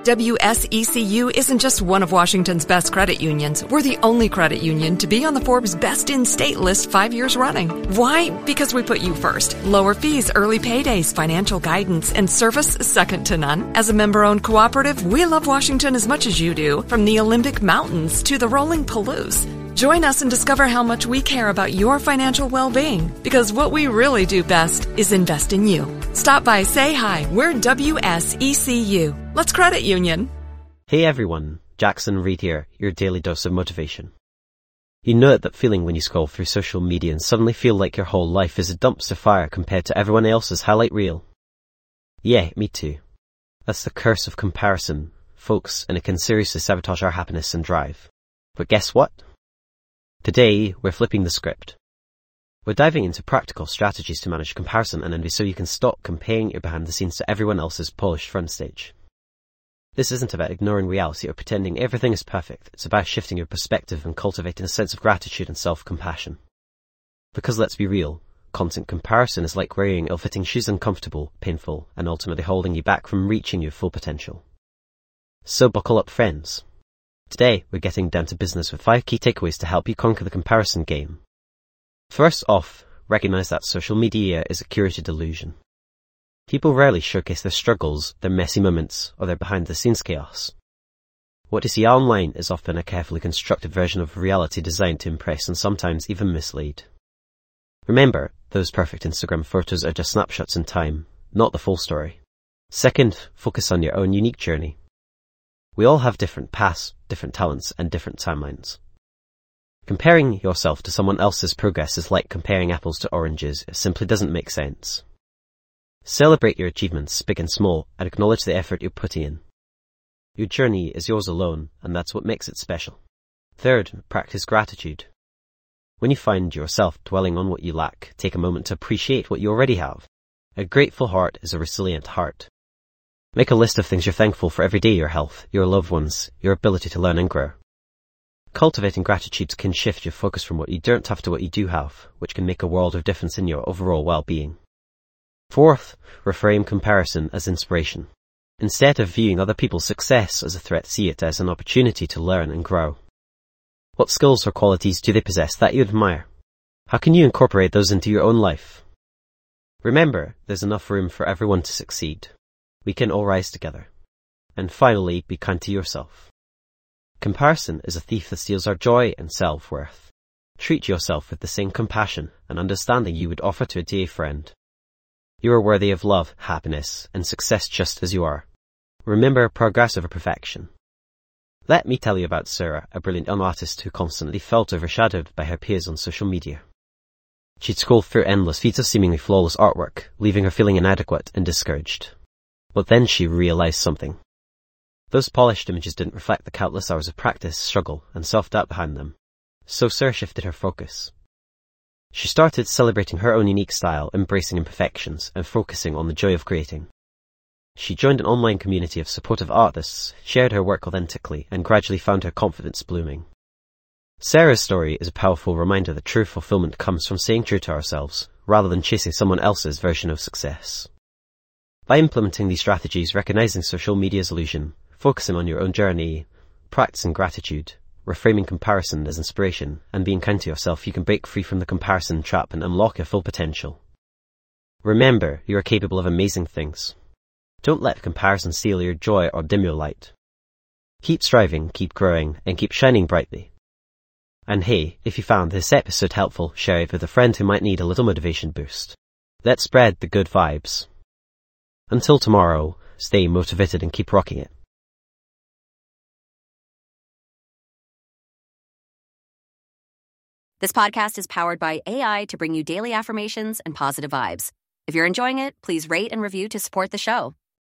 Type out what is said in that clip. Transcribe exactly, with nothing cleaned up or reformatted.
W S E C U isn't just one of Washington's best credit unions. We're the only credit union to be on the Forbes Best in State list five years running. Why? Because we put you first. Lower fees, early paydays, financial guidance, and service second to none. As a member-owned cooperative, we love Washington as much as you do, from the Olympic Mountains to the rolling Palouse. Join us and discover how much we care about your financial well-being, because what we really do best is invest in you. Stop by, say hi. We're W S E C U. Let's credit union. Hey everyone, Jackson Reid here, your daily dose of motivation. You know that feeling when you scroll through social media and suddenly feel like your whole life is a dumpster fire compared to everyone else's highlight reel? Yeah, me too. That's the curse of comparison, folks, and it can seriously sabotage our happiness and drive. But guess what? Today, we're flipping the script. We're diving into practical strategies to manage comparison and envy so you can stop comparing your behind the scenes to everyone else's polished front stage. This isn't about ignoring reality or pretending everything is perfect. It's about shifting your perspective and cultivating a sense of gratitude and self-compassion. Because let's be real, constant comparison is like wearing ill-fitting shoes, uncomfortable, painful, and ultimately holding you back from reaching your full potential. So buckle up, friends. Today, we're getting down to business with five key takeaways to help you conquer the comparison game. First off, recognize that social media is a curated illusion. People rarely showcase their struggles, their messy moments, or their behind-the-scenes chaos. What you see online is often a carefully constructed version of reality designed to impress and sometimes even mislead. Remember, those perfect Instagram photos are just snapshots in time, not the full story. Second, focus on your own unique journey. We all have different paths, different talents, and different timelines. Comparing yourself to someone else's progress is like comparing apples to oranges. It simply doesn't make sense. Celebrate your achievements, big and small, and acknowledge the effort you're putting in. Your journey is yours alone, and that's what makes it special. Third, practice gratitude. When you find yourself dwelling on what you lack, take a moment to appreciate what you already have. A grateful heart is a resilient heart. Make a list of things you're thankful for every day: your health, your loved ones, your ability to learn and grow. Cultivating gratitude can shift your focus from what you don't have to what you do have, which can make a world of difference in your overall well-being. Fourth, reframe comparison as inspiration. Instead of viewing other people's success as a threat, see it as an opportunity to learn and grow. What skills or qualities do they possess that you admire? How can you incorporate those into your own life? Remember, there's enough room for everyone to succeed. We can all rise together. And finally, be kind to yourself. Comparison is a thief that steals our joy and self-worth. Treat yourself with the same compassion and understanding you would offer to a dear friend. You are worthy of love, happiness, and success just as you are. Remember progress over perfection. Let me tell you about Sarah, a brilliant young artist who constantly felt overshadowed by her peers on social media. She'd scroll through endless feeds of seemingly flawless artwork, leaving her feeling inadequate and discouraged. But then she realized something. Those polished images didn't reflect the countless hours of practice, struggle, and self-doubt behind them. So Sarah shifted her focus. She started celebrating her own unique style, embracing imperfections, and focusing on the joy of creating. She joined an online community of supportive artists, shared her work authentically, and gradually found her confidence blooming. Sarah's story is a powerful reminder that true fulfillment comes from staying true to ourselves, rather than chasing someone else's version of success. By implementing these strategies, recognizing social media's illusion, focusing on your own journey, practicing gratitude, reframing comparison as inspiration, and being kind to yourself, you can break free from the comparison trap and unlock your full potential. Remember, you are capable of amazing things. Don't let comparison steal your joy or dim your light. Keep striving, keep growing, and keep shining brightly. And hey, if you found this episode helpful, share it with a friend who might need a little motivation boost. Let's spread the good vibes. Until tomorrow, stay motivated and keep rocking it. This podcast is powered by A I to bring you daily affirmations and positive vibes. If you're enjoying it, please rate and review to support the show.